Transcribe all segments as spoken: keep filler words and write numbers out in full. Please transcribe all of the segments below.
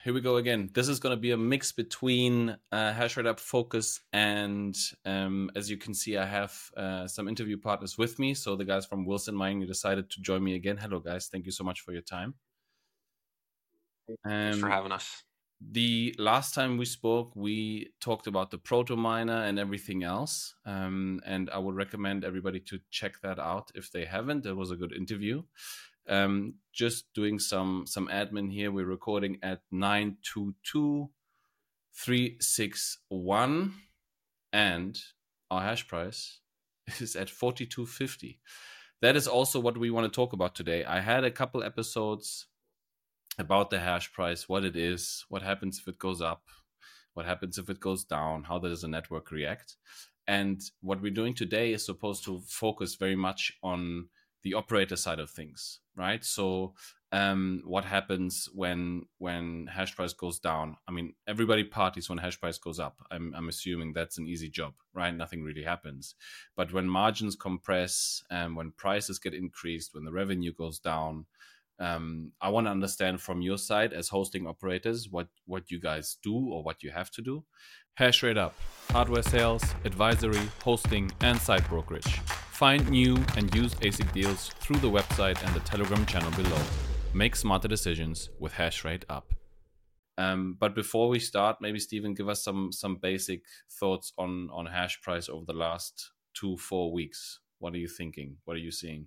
Here we go again. This is going to be a mix between uh, HashRateUp Focus and, um, as you can see, I have uh, some interview partners with me. So the guys from Wilson Mining decided to join me again. Hello, guys. Thank you so much for your time. Thanks for Um, having us. The last time we spoke, we talked about the Proto Miner and everything else. Um, and I would recommend everybody to check that out if they haven't. It was a good interview. Um, just doing some some admin here. We're recording at nine two two three six one, and our hash price is at forty-two fifty. That is also what we want to talk about today. I had a couple episodes about the hash price, what it is, what happens if it goes up, what happens if it goes down, how does the network react. And what we're doing today is supposed to focus very much on the operator side of things, right? So um, what happens when when hash price goes down? I mean, everybody parties when hash price goes up. I'm, I'm assuming that's an easy job, right? Nothing really happens. But when margins compress and when prices get increased, when the revenue goes down, um, I want to understand from your side as hosting operators what what you guys do or what you have to do. HashRateUp, hardware sales, advisory, hosting, and site brokerage. Find new and used A S I C deals through the website and the Telegram channel below. Make smarter decisions with HashRateUp. Um, but before we start, maybe Stephen, give us some some basic thoughts on on hash price over the last two four weeks. What are you thinking? What are you seeing?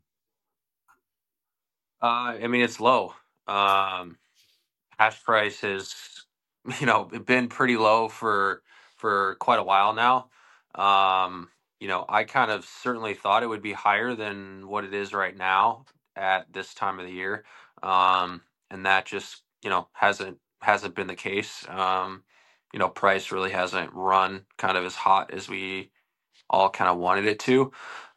Uh, I mean, it's low. Um, hash price has, you know, been pretty low for for quite a while now. Um, you know, I kind of certainly thought it would be higher than what it is right now at this time of the year, um, and that just, you know, hasn't hasn't been the case. Um, you know, price really hasn't run kind of as hot as we all kind of wanted it to.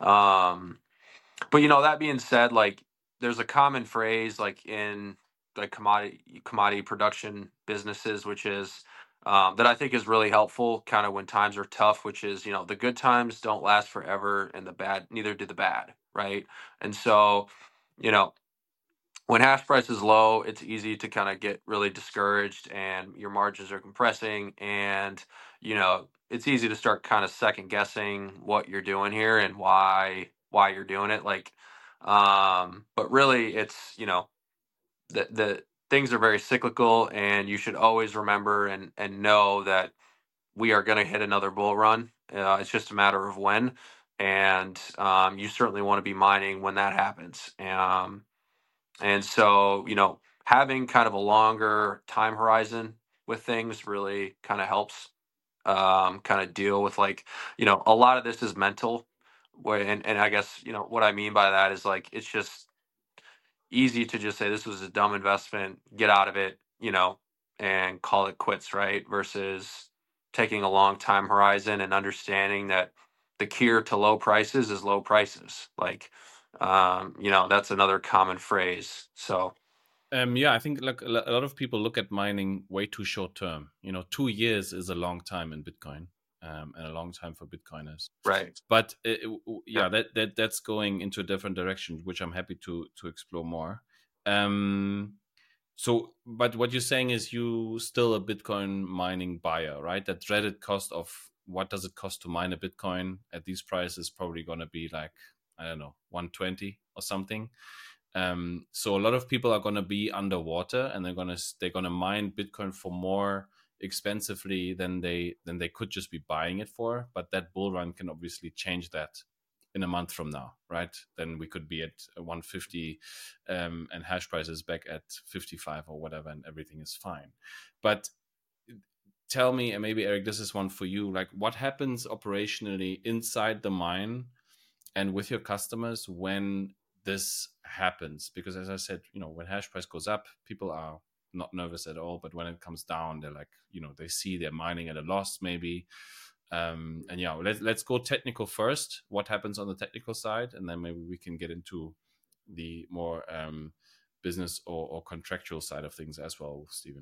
Um, But you know, that being said, like there's a common phrase like in the commodity commodity production businesses, which is um, that I think is really helpful, kind of when times are tough, which is you know the good times don't last forever, and the bad neither do the bad, right? And so, you know, when hash price is low, it's easy to kind of get really discouraged, and your margins are compressing, and you know it's easy to start kind of second guessing what you're doing here and why why you're doing it. Like, um, but really, it's you know the the things are very cyclical, and you should always remember and and know that we are going to hit another bull run. Uh, it's just a matter of when, and um, you certainly want to be mining when that happens. Um, and so, you know, having kind of a longer time horizon with things really kind of helps um, kind of deal with like, you know, a lot of this is mental. Where, and, and I guess, you know, what I mean by that is like, it's just easy to just say this was a dumb investment, get out of it, you know, and call it quits, right? Versus taking a long time horizon and understanding that the key to low prices is low prices. Like, um, you know, that's another common phrase. So, Um, yeah, I think like a lo- a lot of people look at mining way too short term. You know, two years is a long time in Bitcoin, um, and a long time for Bitcoiners. right. But it, it- w- Yeah. yeah, that, that that's going into a different direction, which I'm happy to to explore more. Um, so, but what you're saying is you still a Bitcoin mining buyer, right? That dreaded cost of what does it cost to mine a Bitcoin at these prices probably going to be like, I don't know, one twenty or something. Um, so a lot of people are going to be underwater, and they're going to they're going to mine Bitcoin for more expensively than they than they could just be buying it for. But that bull run can obviously change that in a month from now, right? Then we could be at one fifty, um, and hash price is back at fifty-five or whatever, and everything is fine. But tell me, and maybe Eric, this is one for you. Like, what happens operationally inside the mine and with your customers when this happens? Because as I said, you know, when hash price goes up, people are not nervous at all, but when it comes down, they're like, you know, they see they're mining at a loss maybe. Um and yeah, let's let's go technical first. What happens on the technical side, and then maybe we can get into the more um business or, or contractual side of things as well, Stephen.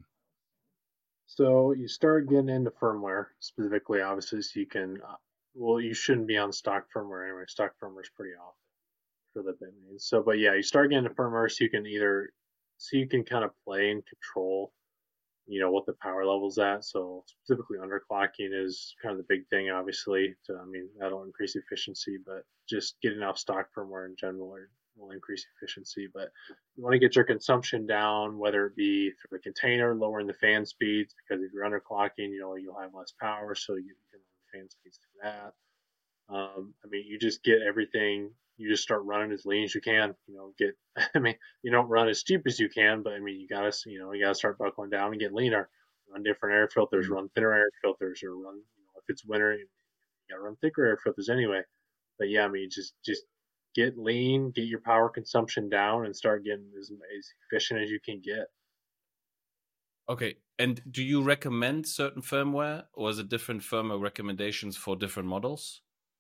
So you start getting into firmware specifically, obviously, so you can. Uh, well, you shouldn't be on stock firmware anyway. Stock firmware is pretty off for the Bitmain. So, but yeah, you start getting into firmware, so you can either, so you can kind of play and control you know, what the power level's at. So specifically underclocking is kind of the big thing, obviously. To, I mean, that'll increase efficiency, but just getting off stock firmware in general will increase efficiency. But you want to get your consumption down, whether it be through a container, lowering the fan speeds, because if you're underclocking, you know, you'll have less power, so you can lower the fan speeds through that. Um, I mean, you just get everything. You just start running as lean as you can. You know, get. I mean, you don't run as cheap as you can, but I mean, you gotta, you know, you gotta start buckling down and get leaner. Run different air filters. Run thinner air filters, or run. You know, if it's winter, you gotta run thicker air filters anyway. But yeah, I mean, just just get lean, get your power consumption down, and start getting as, as efficient as you can get. Okay, and do you recommend certain firmware, or is it different firmware recommendations for different models?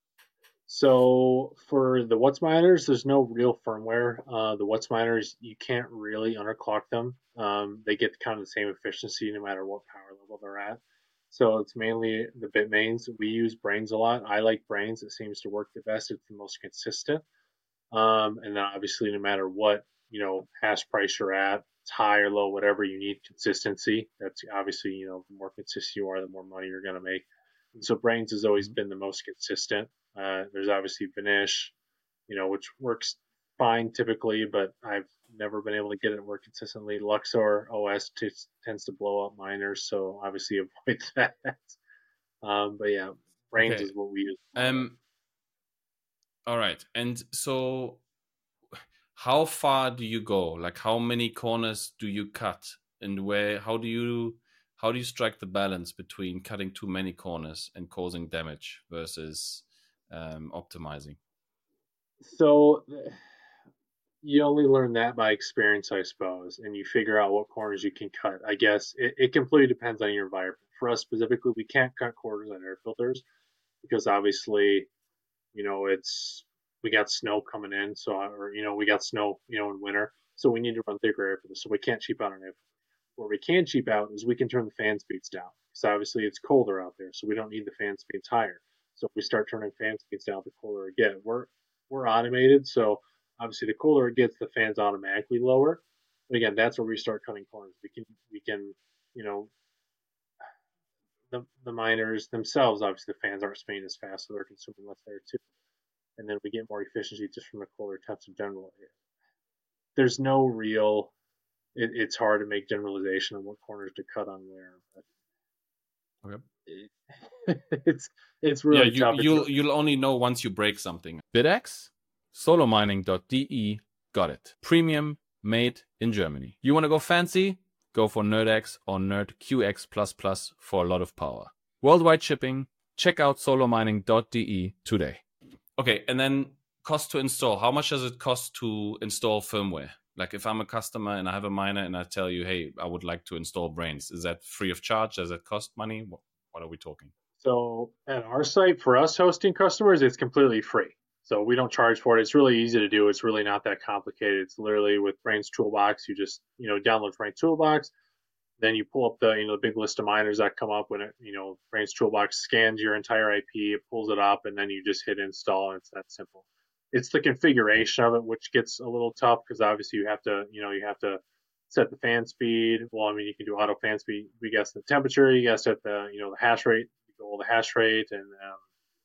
So for the WhatsMiners, there's no real firmware. Uh, the WhatsMiners, you can't really underclock them. Um, they get kind of the same efficiency no matter what power level they're at. So it's mainly the Bitmains. We use Brains a lot. I like Brains. It seems to work the best. It's the most consistent. Um, and then obviously, no matter what, you know, hash price you're at, it's high or low, whatever, you need consistency. That's obviously, you know, the more consistent you are, the more money you're going to make. And so Brains has always been the most consistent. Uh, there's obviously Vanish, you know, which works fine typically, but I've never been able to get it to work consistently. Luxor O S t- tends to blow up miners, so obviously avoid that. Um, but yeah, Brains Okay. is what we use. Um. All right, and so how far do you go? Like, how many corners do you cut, and where? How do you how do you strike the balance between cutting too many corners and causing damage versus um, optimizing? So you only learn that by experience, I suppose, and you figure out what corners you can cut. I guess it, it completely depends on your environment. For us specifically, we can't cut corners on air filters because obviously, you know, it's we got snow coming in, so or you know, we got snow, you know, in winter, so we need to run thicker air filters. So we can't cheap out on air filters. Where we can cheap out is we can turn the fan speeds down because obviously it's colder out there, so we don't need the fan speeds higher. So if we start turning fan speeds down, the colder it gets. We're we're automated, so obviously the cooler it gets, the fans automatically lower. But again, that's where we start cutting corners. We can we can you know the the miners themselves, obviously the fans aren't spinning as fast, so they're consuming less air too. And then we get more efficiency just from the cooler temps in general. There's no real. It, it's hard to make generalization on what corners to cut on where. But Okay. it, it's it's really yeah, you, tough. You'll really... you'll only know once you break something. BitX, solo mining dot d e, got it. Premium, made in Germany. You want to go fancy? Go for NerdX or NerdQX plus plus for a lot of power. Worldwide shipping. Check out solo mining dot d e today. Okay, and then cost to install. How much does it cost to install firmware? Like if I'm a customer and I have a miner and I tell you, hey, I would like to install Brains. Is that free of charge? Does it cost money? What, what are we talking? So at our site, for us hosting customers, it's completely free. So we don't charge for it. It's really easy to do. It's really not that complicated. It's literally with Brains Toolbox. You just, you know, download Brains Toolbox. Then you pull up the, you know, the big list of miners that come up when it, you know, Brains Toolbox scans your entire I P, it pulls it up, and then you just hit install, and it's that simple. It's the configuration of it which gets a little tough because obviously you have to, you know, you have to set the fan speed. Well, I mean, you can do auto fan speed. We guess the temperature. You got to set the, you know, the hash rate. You go the hash rate, and um,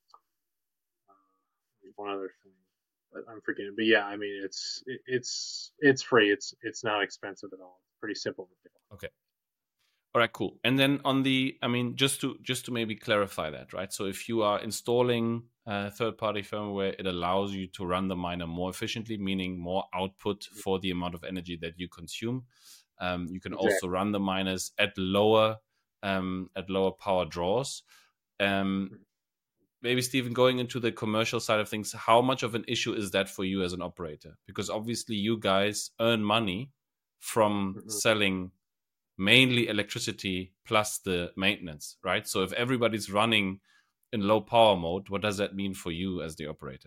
uh, one other thing, but I'm forgetting. But yeah, I mean, it's it, it's it's free. It's it's not expensive at all. It's pretty simple to do. Okay. All right, cool. And then on the, I mean, just to just to maybe clarify that, right? So if you are installing uh, third-party firmware, it allows you to run the miner more efficiently, meaning more output for the amount of energy that you consume. Um, you can Exactly. also run the miners at lower um, at lower power draws. Um, maybe Stephen, going into the commercial side of things, how much of an issue is that for you as an operator? Because obviously you guys earn money from Mm-hmm. selling mainly electricity plus the maintenance, right? So if everybody's running in low power mode, what does that mean for you as the operator?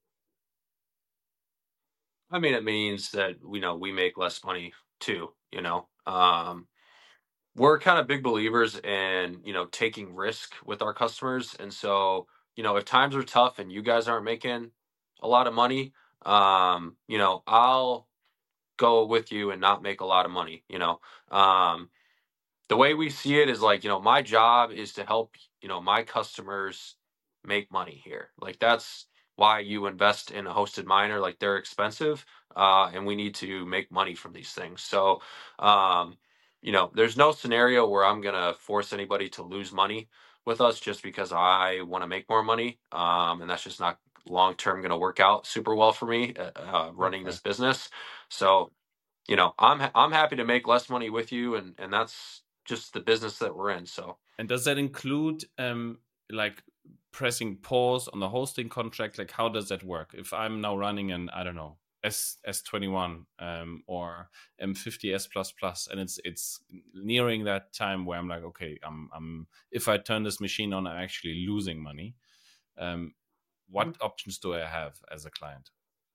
I mean, it means that, you know, we make less money too, you know. Um, we're kind of big believers in, you know, taking risk with our customers. And so, you know, if times are tough and you guys aren't making a lot of money, um, you know, I'll go with you and not make a lot of money, you know. Um, the way we see it is like, you know, my job is to help, you know, my customers make money here. Like that's why you invest in a hosted miner. Like they're expensive, uh, and we need to make money from these things. So, um, you know, there's no scenario where I'm gonna force anybody to lose money with us just because I want to make more money. Um, and that's just not long term going to work out super well for me uh, uh, running Okay. this business. So, you know, I'm ha- I'm happy to make less money with you, and and that's just the business that we're in. So, And does that include um like pressing pause on the hosting contract? Like how does that work? If I'm now running an, I don't know, S S twenty-one um or M fifty S plus plus, and it's it's nearing that time where I'm like, okay, I'm I'm if I turn this machine on, I'm actually losing money. Um, what options do I have as a client?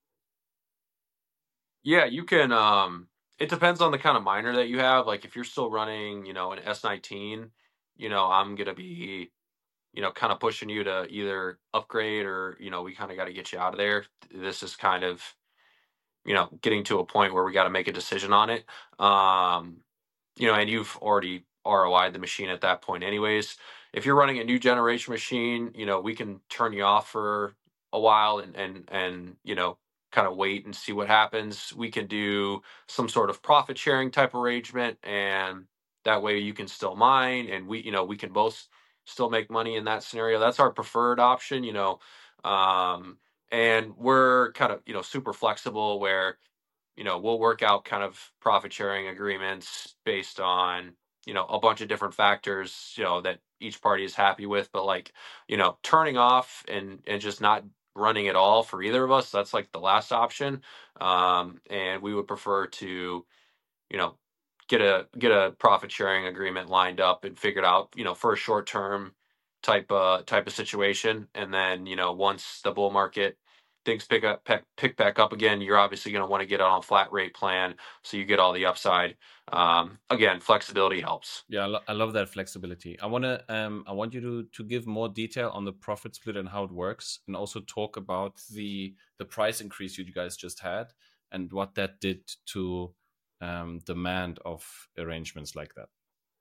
yeah, you can. Um, it depends on the kind of miner that you have. Like if you're still running, you know, an S nineteen, you know, I'm gonna be, you know, kind of pushing you to either upgrade or, you know, we kind of got to get you out of there. This is kind of, you know, getting to a point where we got to make a decision on it. Um, you know, and you've already R O I'd the machine at that point, anyways. If you're running a new generation machine, you know, we can turn you off for a while and and and you know, kind of wait and see what happens. We can do some sort of profit sharing type arrangement, and that way you can still mine, and we, you know, we can both still make money in that scenario. That's our preferred option, you know. Um, and we're kind of, you know, super flexible where, you know, we'll work out kind of profit sharing agreements based on, you know, a bunch of different factors, you know, that each party is happy with. But like, you know, turning off and and just not running at all for either of us, that's like the last option. Um, and we would prefer to, you know, get a get a profit sharing agreement lined up and figured out, you know, for a short term type uh type of situation. And then, you know, once the bull market things pick up pick, pick back up again, you're obviously going to want to get on a flat rate plan so you get all the upside. Um, again, flexibility helps. Yeah, I, lo- I love that flexibility. I want to um I want you to to give more detail on the profit split and how it works, and also talk about the the price increase you guys just had and what that did to um demand of arrangements like that.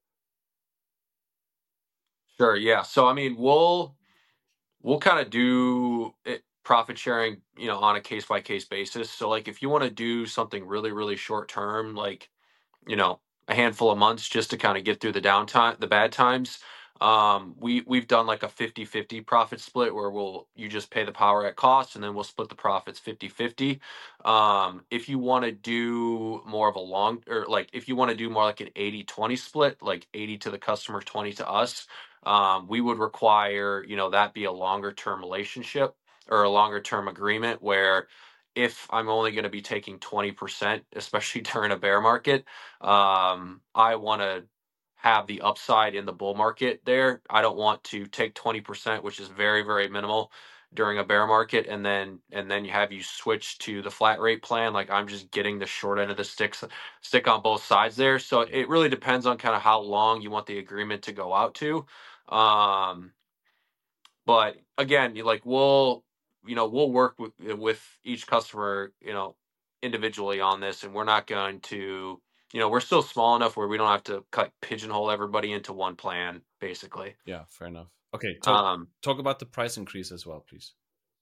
Sure, yeah. So I mean, we'll we'll kind of do it, profit sharing, you know, on a case by case basis. So like if you want to do something really really short term, like, you know, a handful of months just to kind of get through the downtime, the bad times. Um, we we've done like a fifty fifty profit split where we'll you just pay the power at cost and then we'll split the profits fifty fifty. Um, if you want to do more of a long or like if you want to do more like an eighty twenty split, like eighty to the customer, twenty to us, um, we would require, you know, that be a longer term relationship or a longer term agreement where if I'm only going to be taking twenty percent, especially during a bear market, um, I want to have the upside in the bull market there. I don't want to take twenty percent, which is very, very minimal during a bear market, and then and then you have you switch to the flat rate plan. Like I'm just getting the short end of the sticks stick on both sides there. So it really depends on kind of how long you want the agreement to go out to. Um, but again, you like we'll you know we'll work with with each customer, you know, individually on this, and we're not going to, you know, we're still small enough where we don't have to cut pigeonhole everybody into one plan, basically. Yeah, fair enough. Okay, talk Um, talk about the price increase as well, please.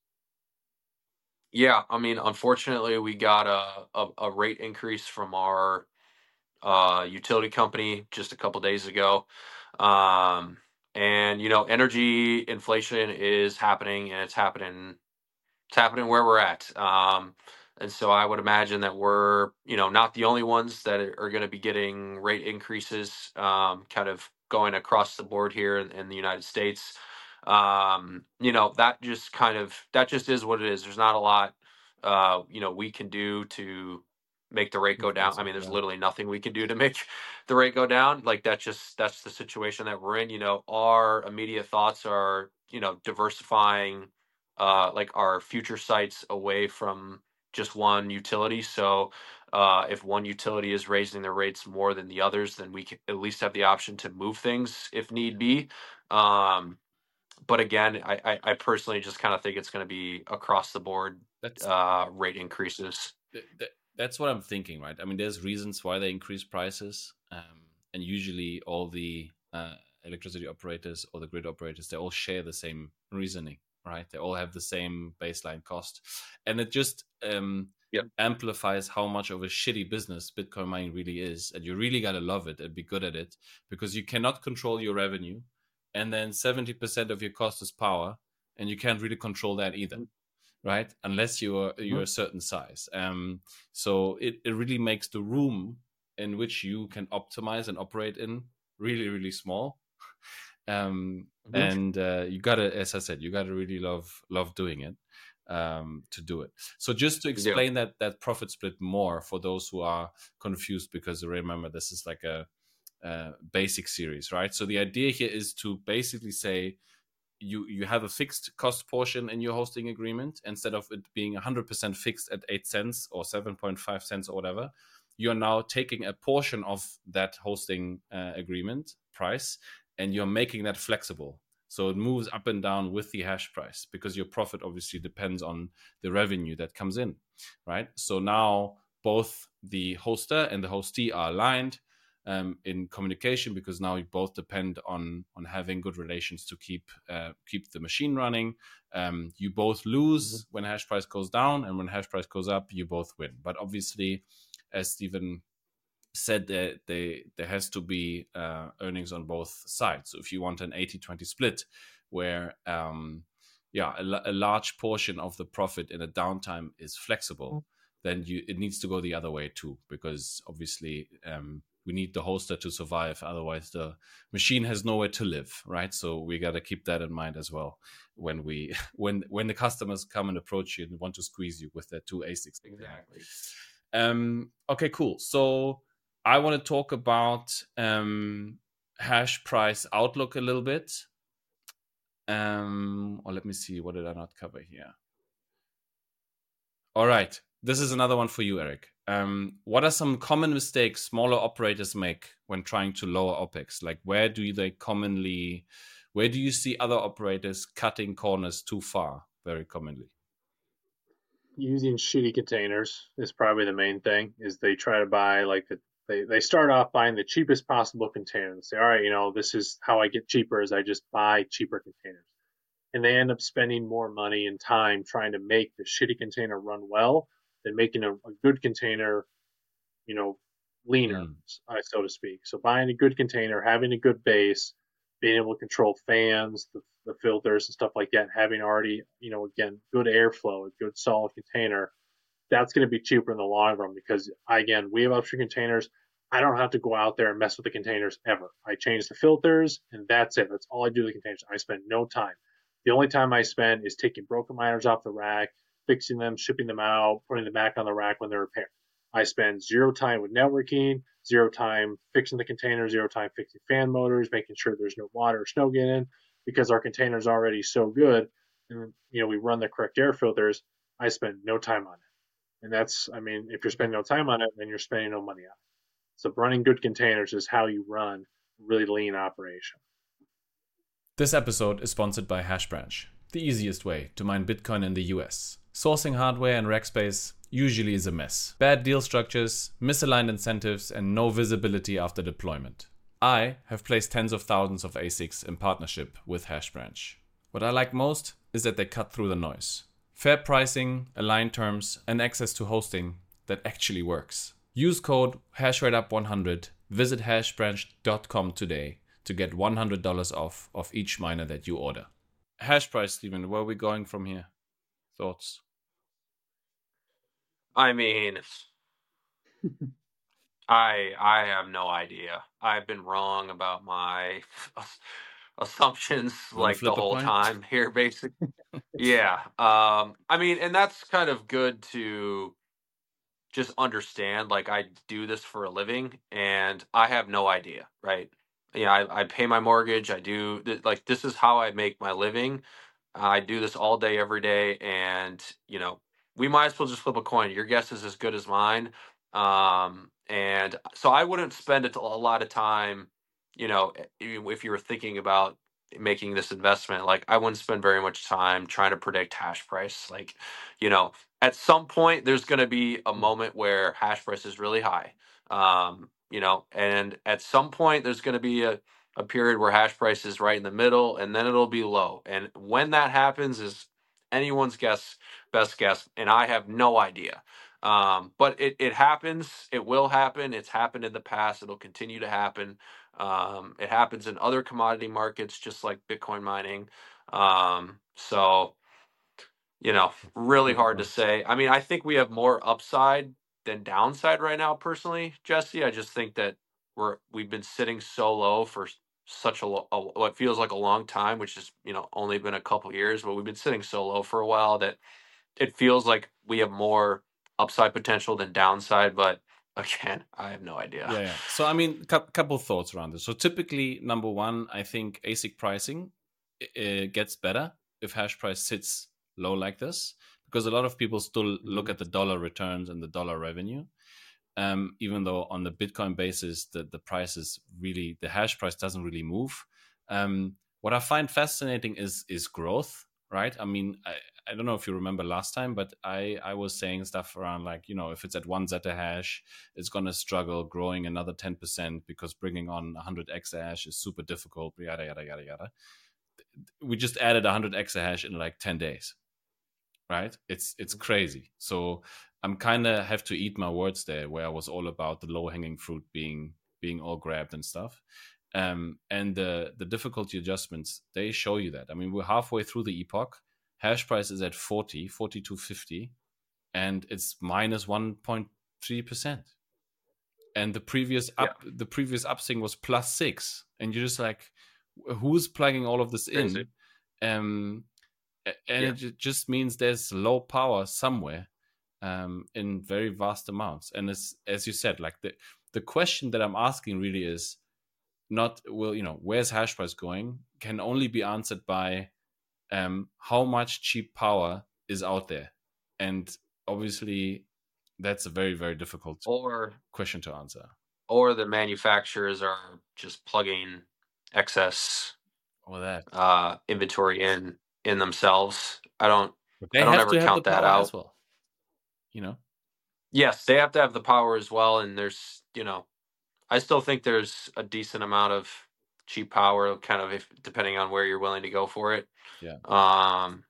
yeah, I mean, unfortunately, we got a a, a rate increase from our uh, utility company just a couple days ago. Um, and you know, energy inflation is happening, and it's happening it's happening where we're at. Um, and so I would imagine that we're, you know, not the only ones that are going to be getting rate increases, um, kind of going across the board here in, in the United States. Um, you know, that just kind of, that just is what it is. There's not a lot, uh, you know, we can do to make the rate go down. Influence I it, mean, there's yeah. literally nothing we can do to make the rate go down. Like that's just, that's the situation that we're in. You know, our immediate thoughts are, you know, diversifying uh, like our future sites away from just one utility. So uh, if one utility is raising their rates more than the others, then we can at least have the option to move things if need be. Um, but again, I, I, I personally just kind of think it's going to be across the board That's uh, rate increases. th- th- that's what I'm thinking, right? I mean, there's reasons why they increase prices. Um, and usually all the uh, electricity operators or the grid operators, they all share the same reasoning, right? They all have the same baseline cost, and it just um, Yep. amplifies how much of a shitty business Bitcoin mining really is. And you really got to love it and be good at it, because you cannot control your revenue, and then seventy percent of your cost is power, and you can't really control that either. Mm-hmm. Right? Unless you're you're mm-hmm. a certain size. Um, so it, it really makes the room in which you can optimize and operate in really, really small. Um, mm-hmm. And uh, you gotta, as I said, you gotta really love love doing it um, to do it. So just to explain yeah. that that profit split more for those who are confused, because remember, this is like a, a basic series, right? So the idea here is to basically say, you you have a fixed cost portion in your hosting agreement. Instead of it being one hundred percent fixed at eight cents or seven point five cents or whatever, you're now taking a portion of that hosting uh, agreement price, and you're making that flexible. So it moves up and down with the hash price, because your profit obviously depends on the revenue that comes in, right? So now both the hoster and the hostee are aligned Um, in communication, because now you both depend on on having good relations to keep uh, keep the machine running. Um, you both lose mm-hmm. when hash price goes down, and when hash price goes up, you both win. But obviously, as Stephen said, there they, there has to be uh, earnings on both sides. So if you want an eighty twenty split, where um, yeah, a, a large portion of the profit in a downtime is flexible, mm-hmm. then you it needs to go the other way too, because obviously um, we need the hoster to survive. Otherwise, the machine has nowhere to live, right? So we got to keep that in mind as well when we when when the customers come and approach you and want to squeeze you with their two A SICs. Exactly. Um, okay, cool. So I want to talk about um, hash price outlook a little bit. Um, or let me see, what did I not cover here? All right. This is another one for you, Eric. Um, what are some common mistakes smaller operators make when trying to lower OPEX? Like, where do they commonly, where do you see other operators cutting corners too far very commonly? Using shitty containers is probably the main thing. Is they try to buy like the, they, they start off buying the cheapest possible container and say, all right, you know, this is how I get cheaper, is I just buy cheaper containers. And they end up spending more money and time trying to make the shitty container run well than making a, a good container, you know, leaner, mm. uh, so to speak. So buying a good container, having a good base, being able to control fans, the, the filters and stuff like that, having already, you know, again, good airflow, a good solid container, that's going to be cheaper in the long run, because, again, we have upstream containers. I don't have to go out there and mess with the containers ever. I change the filters, and that's it. That's all I do with the containers. I spend no time. The only time I spend is taking broken miners off the rack, fixing them, shipping them out, putting them back on the rack when they're repaired. I spend zero time with networking, zero time fixing the containers, zero time fixing fan motors, making sure there's no water or snow getting in, because our container's already so good, and you know we run the correct air filters. I spend no time on it, and that's, I mean, if you're spending no time on it, then you're spending no money on it. So running good containers is how you run a really lean operation. This episode is sponsored by HashBranch, the easiest way to mine Bitcoin in the U S. Sourcing hardware and rack space usually is a mess. Bad deal structures, misaligned incentives, and no visibility after deployment. I have placed tens of thousands of A SICs in partnership with HashBranch. What I like most is that they cut through the noise. Fair pricing, aligned terms, and access to hosting that actually works. Use code HashRateUp one hundred, visit hashbranch dot com today to get one hundred dollars off of each miner that you order. Hash price, Stephen, where are we going from here? Thoughts? I mean, I I have no idea. I've been wrong about my assumptions like the whole time here, basically. Yeah. Um, I mean, and that's kind of good to just understand. Like, I do this for a living, and I have no idea, right? Yeah, I, I pay my mortgage. I do th- like this is how I make my living. I do this all day, every day, and you know, we might as well just flip a coin. Your guess is as good as mine. Um, and so I wouldn't spend a lot of time, you know, if you were thinking about making this investment, like I wouldn't spend very much time trying to predict hash price. Like, you know, at some point there's going to be a moment where hash price is really high. Um, you know, and at some point there's going to be a, a period where hash price is right in the middle, and then it'll be low. And when that happens is anyone's guess, best guess, and I have no idea. Um, but it, it happens. It will happen. It's happened in the past. It'll continue to happen. Um, it happens in other commodity markets, just like Bitcoin mining. Um, so, you know, really hard to say. I mean, I think we have more upside than downside right now, personally, Jesse. I just think that we're we've been sitting so low for such a, lo- a what feels like a long time, which has, you know, only been a couple years, but we've been sitting so low for a while that it feels like we have more upside potential than downside. But again, I have no idea. Yeah, yeah. So, I mean, a couple of thoughts around this. So, typically, number one, I think A S I C pricing uh, gets better if hash price sits low like this, because a lot of people still look at the dollar returns and the dollar revenue. Um, even though on the Bitcoin basis, the, the price is really, the hash price doesn't really move. Um, what I find fascinating is is growth, right? I mean, I, I don't know if you remember last time, but I, I was saying stuff around like, you know, if it's at one zettahash, it's going to struggle growing another ten percent because bringing on one hundred exahash is super difficult, yada, yada, yada, yada. We just added one hundred exahash in like ten days, right? It's it's crazy. So I'm kind of have to eat my words there, where I was all about the low hanging fruit being being all grabbed and stuff. Um, and the the difficulty adjustments, they show you that. I mean, we're halfway through the epoch. Hash price is at forty, forty-two fifty, and it's minus one point three percent. And the previous up yeah. the previous upswing was plus six, and you're just like, who's plugging all of this Crazy. in? Um, and yeah. it just means there's low power somewhere um, in very vast amounts. And as as you said, like the the question that I'm asking really is not, well, you know, where's hash price going? Can only be answered by um, how much cheap power is out there, and obviously that's a very very difficult or question to answer. Or the manufacturers are just plugging excess or that uh, inventory in in themselves. I don't. I don't ever count that out. As well. You know. Yes, they have to have the power as well, and there's, you know, I still think there's a decent amount of cheap power, kind of, if depending on where you're willing to go for it. Yeah. Um,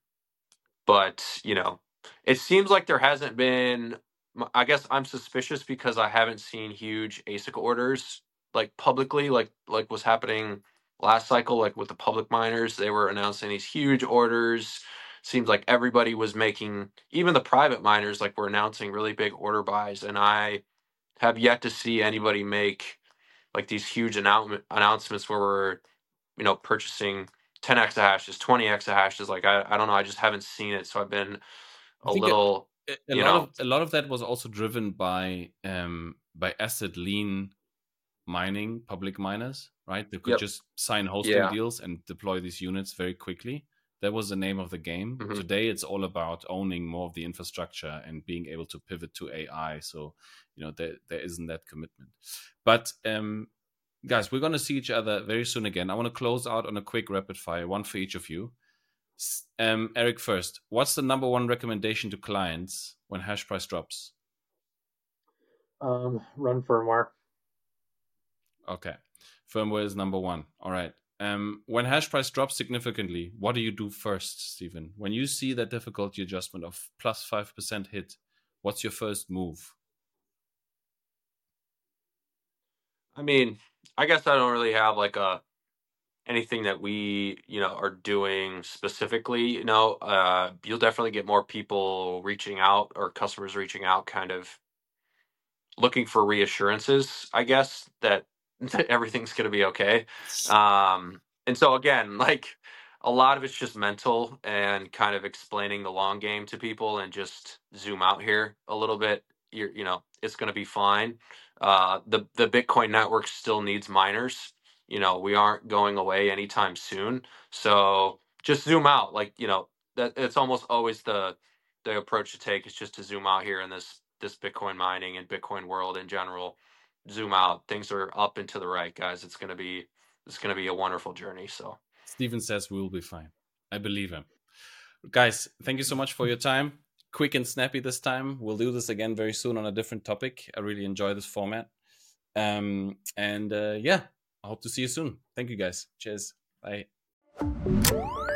but you know, it seems like there hasn't been. I guess I'm suspicious because I haven't seen huge A S I C orders like publicly, like like was happening last cycle, like with the public miners. They were announcing these huge orders. Seems like everybody was making, even the private miners, like were announcing really big order buys, and I have yet to see anybody make like these huge annou- announcements where we're, you know, purchasing ten exahashes, twenty exahashes. Like I, I don't know, I just haven't seen it. So I've been a little. A, a you lot know, of a lot of that was also driven by um by asset lean mining, public miners, right? They could yep. just sign hosting yeah. deals and deploy these units very quickly. That was the name of the game. Mm-hmm. Today, it's all about owning more of the infrastructure and being able to pivot to A I. So, you know, there there isn't that commitment. But um, guys, we're going to see each other very soon again. I want to close out on a quick rapid fire, one for each of you. Um, Eric first, what's the number one recommendation to clients when hash price drops? Um, run firmware. Okay. Firmware is number one. All right. Um, when hash price drops significantly, what do you do first, Stephen? When you see that difficulty adjustment of plus five percent hit, what's your first move? I mean, I guess I don't really have like a anything that we, you know, are doing specifically. You know, uh, you'll definitely get more people reaching out or customers reaching out, kind of looking for reassurances, I guess, that everything's going to be okay. Um, and so again, like a lot of it's just mental and kind of explaining the long game to people and just zoom out here a little bit. You're, you know, it's going to be fine. Uh, the, the Bitcoin network still needs miners. You know, we aren't going away anytime soon. So just zoom out. Like, you know, that it's almost always the, the approach to take is just to zoom out here in this, this Bitcoin mining and Bitcoin world in general. Zoom out. Things are up and to the right, guys. It's going to be, it's going to be a wonderful journey. So Stephen says we will be fine. I believe him. Guys, thank you so much for your time. Quick and snappy this time. We'll do this again very soon on a different topic. I really enjoy this format. Um, and uh, yeah, I hope to see you soon. Thank you guys. Cheers. Bye.